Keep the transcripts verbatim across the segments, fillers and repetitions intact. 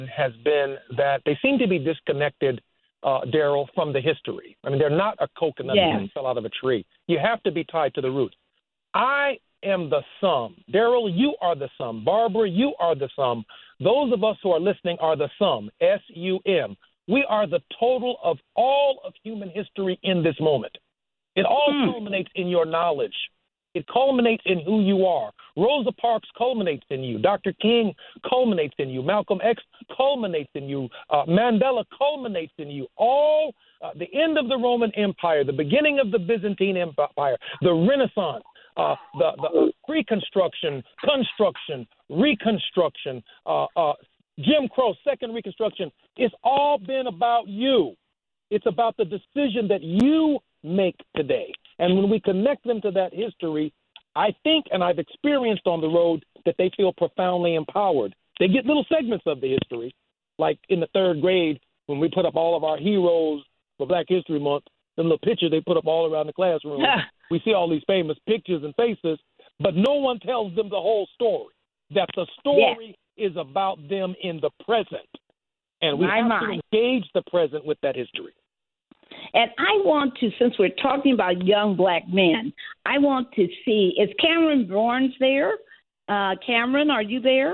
has been that they seem to be disconnected, uh, Daryl, from the history. I mean, they're not a coconut Yes. that fell out of a tree. You have to be tied to the roots. I am the sum. Daryl, you are the sum. Barbara, you are the sum. Those of us who are listening are the sum, S U M. We are the total of all of human history in this moment. It all Hmm. culminates in your knowledge. It culminates in who you are. Rosa Parks culminates in you. Doctor King culminates in you. Malcolm X culminates in you. Uh, Mandela culminates in you. All uh, the end of the Roman Empire, the beginning of the Byzantine Empire, the Renaissance, uh, the, the uh, Reconstruction, construction, reconstruction, uh, uh, Jim Crow, second Reconstruction. It's all been about you. It's about the decision that you make today. And when we connect them to that history, I think, and I've experienced on the road, that they feel profoundly empowered. They get little segments of the history, like in the third grade when we put up all of our heroes for Black History Month, the little picture they put up all around the classroom. We see all these famous pictures and faces, but no one tells them the whole story, that the story yes. is about them in the present. And we my, have my. to engage the present with that history. And I want to, since we're talking about young Black men, I want to see, is Cameron Barnes there? Uh, Cameron, are you there?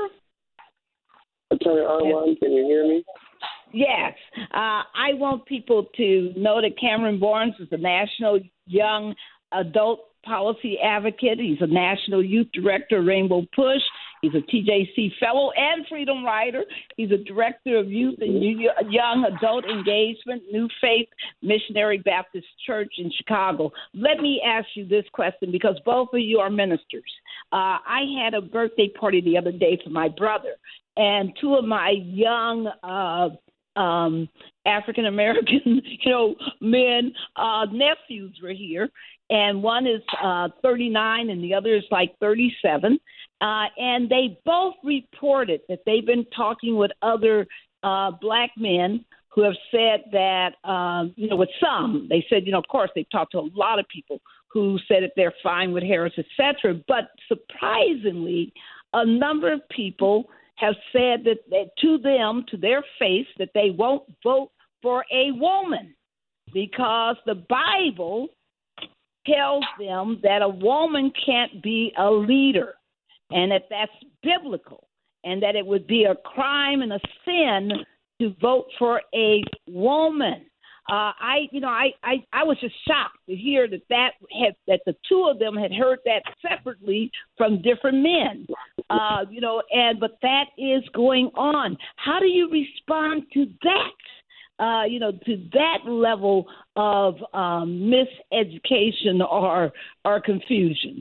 Attorney Arwan, can you hear me? Yes. Uh, I want people to know that Cameron Barnes is a national young adult policy advocate. He's a national youth director of Rainbow Push. He's a T J C fellow and freedom rider. He's a director of youth and young adult engagement, New Faith Missionary Baptist Church in Chicago. Let me ask you this question, because both of you are ministers. Uh, I had a birthday party the other day for my brother, and two of my young uh, um, African-American, you know, men, uh, nephews were here, and one is uh, thirty-nine and the other is like thirty-seven. Uh, and they both reported that they've been talking with other uh, Black men who have said that, um, you know, with some, they said, you know, of course, they've talked to a lot of people who said that they're fine with Harris, et cetera. But surprisingly, a number of people have said that, that to them, to their face, that they won't vote for a woman because the Bible tells them that a woman can't be a leader, and that that's biblical, and that it would be a crime and a sin to vote for a woman. Uh, I, you know, I, I, I was just shocked to hear that that had that the two of them had heard that separately from different men. Uh, you know, and but that is going on. How do you respond to that? Uh, you know, to that level of um, miseducation or or confusion?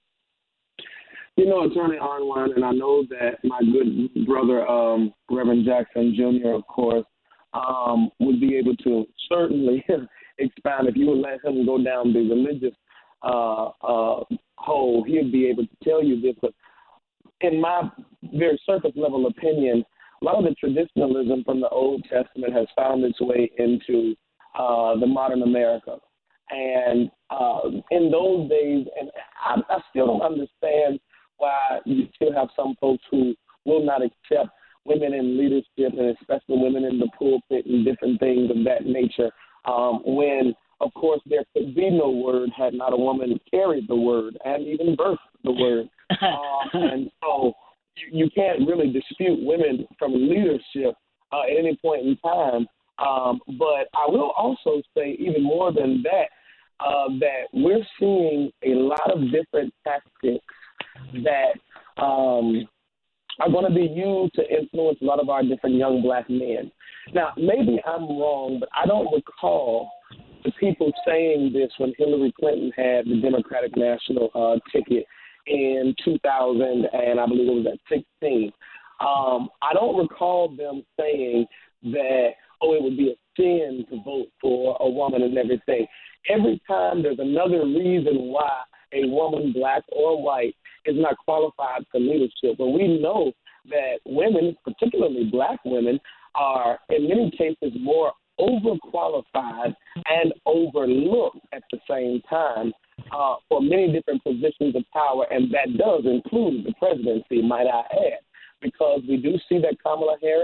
You know, Attorney Arwan, and I know that my good brother, um, Reverend Jackson Junior, of course, um, would be able to certainly expound. If you would let him go down the religious uh, uh, hole, he'd be able to tell you this. But in my very surface level opinion, a lot of the traditionalism from the Old Testament has found its way into uh, the modern America. And uh, in those days, and I, I still don't understand why you still have some folks who will not accept women in leadership, and especially women in the pulpit and different things of that nature, um, when, of course, there could be no word had not a woman carried the word and even birthed the word. uh, and so you, you can't really dispute women from leadership uh, at any point in time. Um, but I will also say even more than that, uh, that we're seeing a lot of different tactics that um, are going to be used to influence a lot of our different young Black men. Now, maybe I'm wrong, but I don't recall the people saying this when Hillary Clinton had the Democratic National uh, ticket in two thousand, and I believe it was at sixteen. Um, I don't recall them saying that, oh, it would be a sin to vote for a woman and everything. Every time there's another reason why a woman, Black or white, is not qualified for leadership. But we know that women, particularly Black women, are in many cases more overqualified and overlooked at the same time uh, for many different positions of power, and that does include the presidency, might I add, because we do see that Kamala Harris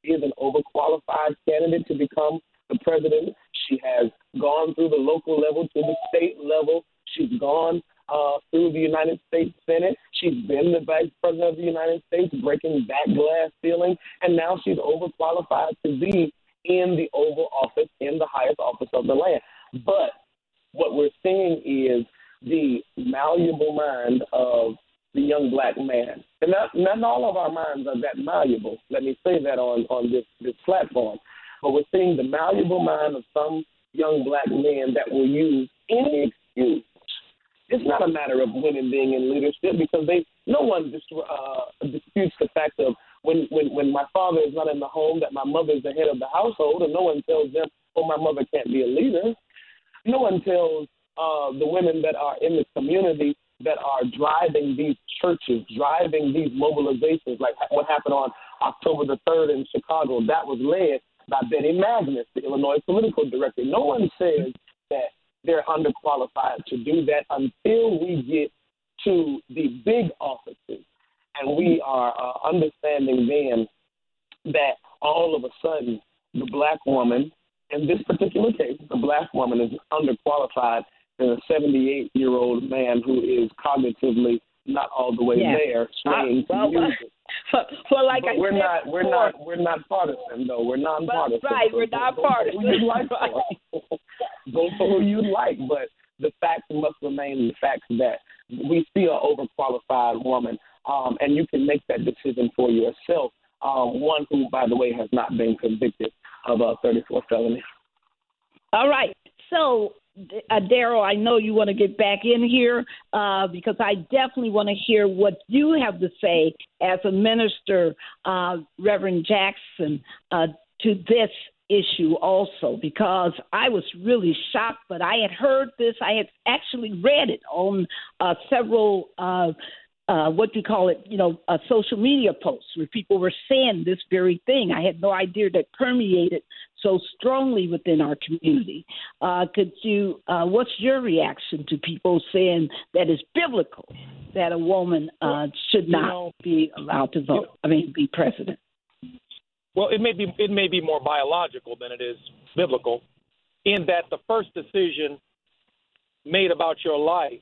is an overqualified candidate to become the president. She has gone through the local level to the state level. She's gone uh, through the United States Senate. She's been the vice president of the United States, breaking that glass ceiling, and now she's overqualified to be in the Oval Office, in the highest office of the land. But what we're seeing is the malleable mind of the young black man. And not, not all of our minds are that malleable. Let me say that on, on this, this platform. But we're seeing the malleable mind of some young black men that will use any excuse. It's not a matter of women being in leadership because they no one dis, uh, disputes the fact of when, when, when my father is not in the home that my mother is the head of the household, and no one tells them, oh, my mother can't be a leader. No one tells uh, the women that are in the community that are driving these churches, driving these mobilizations, like what happened on October the third in Chicago. That was led by Betty Magnus, the Illinois political director. No one says that they're underqualified to do that until we get to the big offices. And we are uh, understanding then that all of a sudden the black woman, in this particular case, the black woman is underqualified than a seventy-eight-year-old man who is cognitively not all the way yeah. there, swaying uh, well, to music. Well, well, like but I we're said not, we're before, not, we're not partisan though. We're non-partisan. Well, right, so we're non-partisan. Go for who you like for. Go for who you like, but the fact must remain the fact that we see an overqualified woman, um, and you can make that decision for yourself. Um, one who, by the way, has not been convicted of a thirty-four felony. All right, so. Uh, Daryl, I know you want to get back in here uh, because I definitely want to hear what you have to say as a minister, uh, Reverend Jackson, uh, to this issue also, because I was really shocked, but I had heard this. I had actually read it on uh, several uh, uh, what do you call it, you know, uh, social media posts where people were saying this very thing. I had no idea that permeated so strongly within our community. Uh, could you, uh, what's your reaction to people saying that it's biblical that a woman uh, should not you know, be allowed to vote, I mean, be president? Well, it may be it may be more biological than it is biblical, in that the first decision made about your life,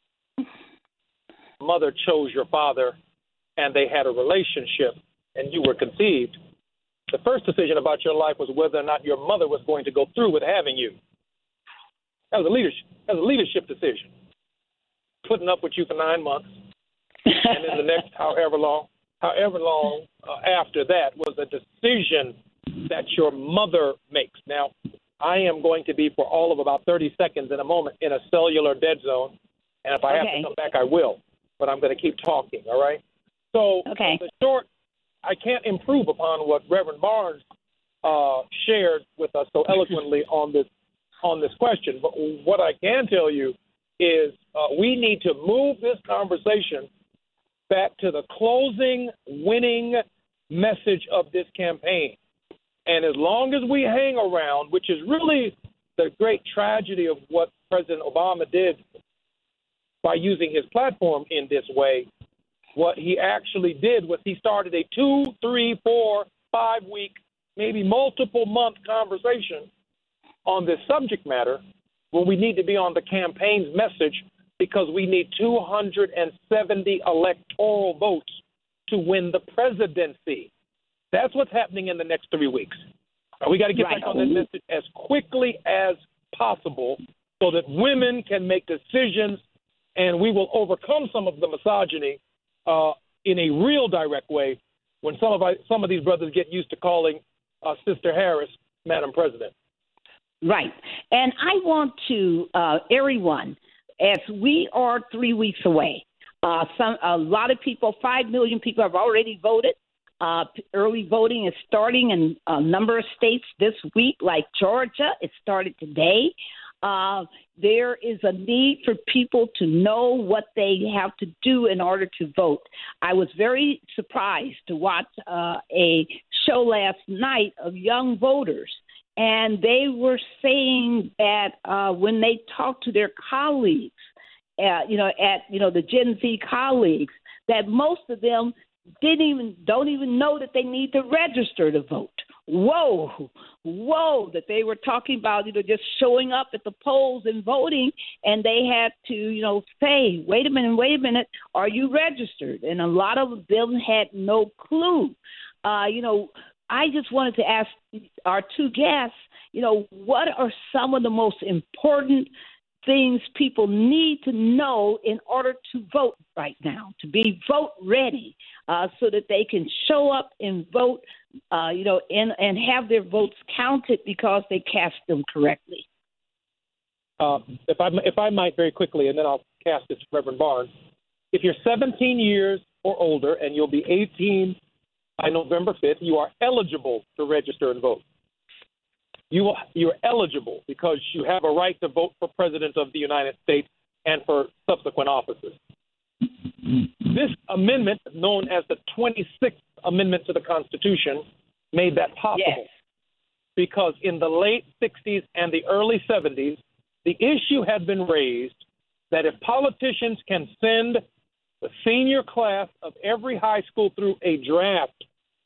mother chose your father, and they had a relationship, and you were conceived. The first decision about your life was whether or not your mother was going to go through with having you. That was a leadership. That was a leadership decision. Putting up with you for nine months, and then the next however long, however long uh, after that was a decision that your mother makes. Now, I am going to be for all of about thirty seconds in a moment in a cellular dead zone, and if I okay. have to come back, I will. But I'm going to keep talking. All right. So okay. the short. I can't improve upon what Reverend Barnes uh, shared with us so eloquently on this on this question. But what I can tell you is uh, we need to move this conversation back to the closing, winning message of this campaign. And as long as we hang around, which is really the great tragedy of what President Obama did by using his platform in this way, what he actually did was he started a two, three, four, five-week, maybe multiple-month conversation on this subject matter when we need to be on the campaign's message because we need two hundred seventy electoral votes to win the presidency. That's what's happening in the next three weeks. We got to get right. back on that message as quickly as possible so that women can make decisions and we will overcome some of the misogyny Uh, in a real direct way when some of I, some of these brothers get used to calling uh, Sister Harris Madam President. Right. And I want to, uh, everyone, as we are three weeks away, uh, some a lot of people, five million people have already voted. Uh, early voting is starting in a number of states this week, like Georgia. It started today. Uh, there is a need for people to know what they have to do in order to vote. I was very surprised to watch uh, a show last night of young voters, and they were saying that uh, when they talk to their colleagues, uh, you know, at you know the Gen Z colleagues, that most of them didn't even don't even know that they need to register to vote. Whoa, whoa, that they were talking about, you know, just showing up at the polls and voting, and they had to, you know, say, wait a minute, wait a minute, are you registered? And a lot of them had no clue. Uh, you know, I just wanted to ask our two guests, you know, what are some of the most important things people need to know in order to vote right now, to be vote ready, uh, so that they can show up and vote, uh, you know, and, and have their votes counted because they cast them correctly. Uh, if I if I might very quickly, and then I'll cast it to Reverend Barnes. If you're seventeen years or older and you'll be eighteen by November fifth, you are eligible to register and vote. You you're eligible because you have a right to vote for President of the United States and for subsequent offices. This amendment, known as the twenty-sixth Amendment to the Constitution, made that possible. Yes. Because in the late sixties and the early seventies, the issue had been raised that if politicians can send the senior class of every high school through a draft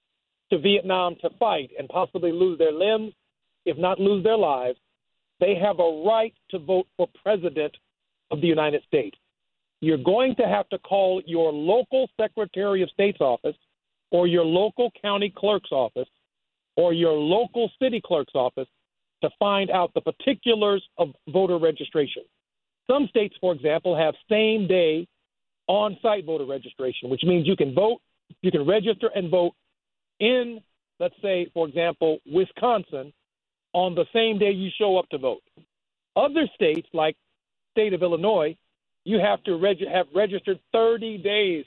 to Vietnam to fight and possibly lose their limbs, if not lose their lives, they have a right to vote for President of the United States. You're going to have to call your local Secretary of State's office or your local county clerk's office or your local city clerk's office to find out the particulars of voter registration. Some states, for example, have same-day on-site voter registration, which means you can vote, you can register and vote in, let's say, for example, Wisconsin, on the same day you show up to vote. Other states, like the state of Illinois, you have to reg- have registered thirty days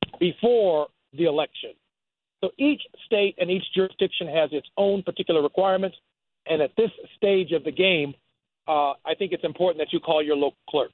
before the election. So each state and each jurisdiction has its own particular requirements. And at this stage of the game, uh, I think it's important that you call your local clerk.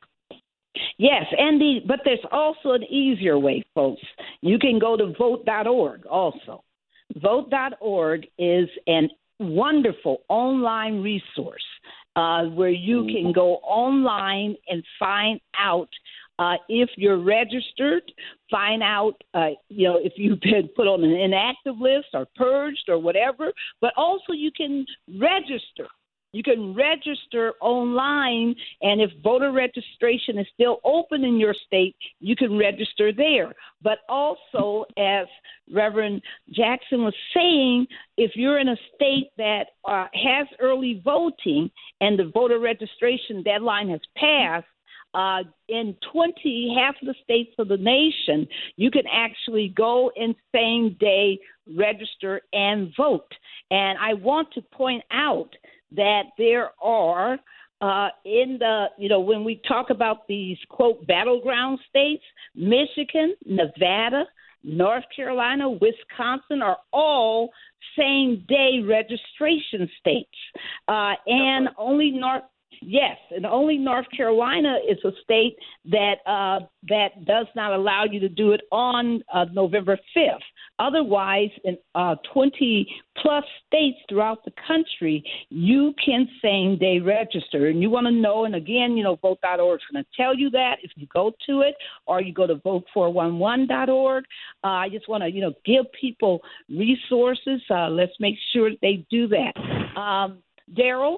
Yes, and the, but there's also an easier way, folks. You can go to vote dot org also. vote dot org is an wonderful online resource uh, where you can go online and find out uh, if you're registered, find out, uh, you know, if you've been put on an inactive list or purged or whatever, but also you can register. You can register online, and if voter registration is still open in your state, you can register there. But also, as Reverend Jackson was saying, if you're in a state that uh, has early voting and the voter registration deadline has passed, uh, in twenty, half of the states of the nation, you can actually go and same day register and vote. And I want to point out that there are uh, in the, you know, when we talk about these, quote, battleground states, Michigan, Nevada, North Carolina, Wisconsin are all same-day registration states. Uh, and only North, yes, and only North Carolina is a state that uh, that does not allow you to do it on uh, November fifth. Otherwise, in uh, twenty-plus states throughout the country, you can same-day register. And you want to know, and again, you know, vote dot org is going to tell you that if you go to it, or you go to vote four one one dot org. Uh, I just want to, you know, give people resources. Uh, let's make sure that they do that. Um, Daryl?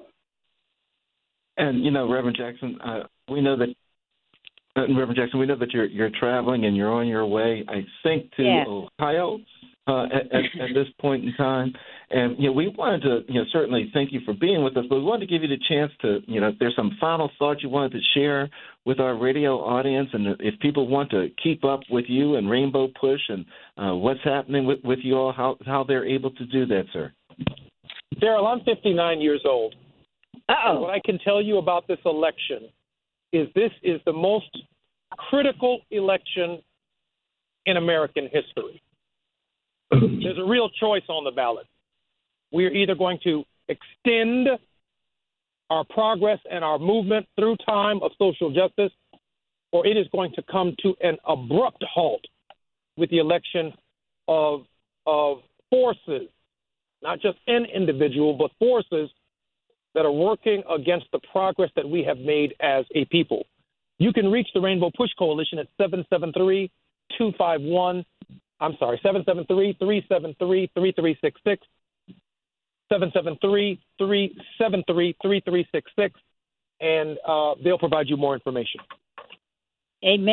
And, you know, Reverend Jackson, uh, we know that, uh, Reverend Jackson, we know that you're you're traveling and you're on your way, I think, to yes. Ohio uh, at, at, at this point in time. And, you know, we wanted to, you know, certainly thank you for being with us, but we wanted to give you the chance to, you know, if there's some final thoughts you wanted to share with our radio audience, and if people want to keep up with you and Rainbow Push and uh, what's happening with, with you all, how, how they're able to do that, sir. Daryl, I'm fifty-nine years old. Uh-oh. What I can tell you about this election is this is the most critical election in American history. There's a real choice on the ballot. We are either going to extend our progress and our movement through time of social justice, or it is going to come to an abrupt halt with the election of, of forces, not just an individual, but forces that are working against the progress that we have made as a people. You can reach the Rainbow Push Coalition at seven seven three, two five one, I'm sorry, seven seven three, three seven three, three three six six, seven seven three, three seven three, three three six six, and uh, they'll provide you more information. Amen.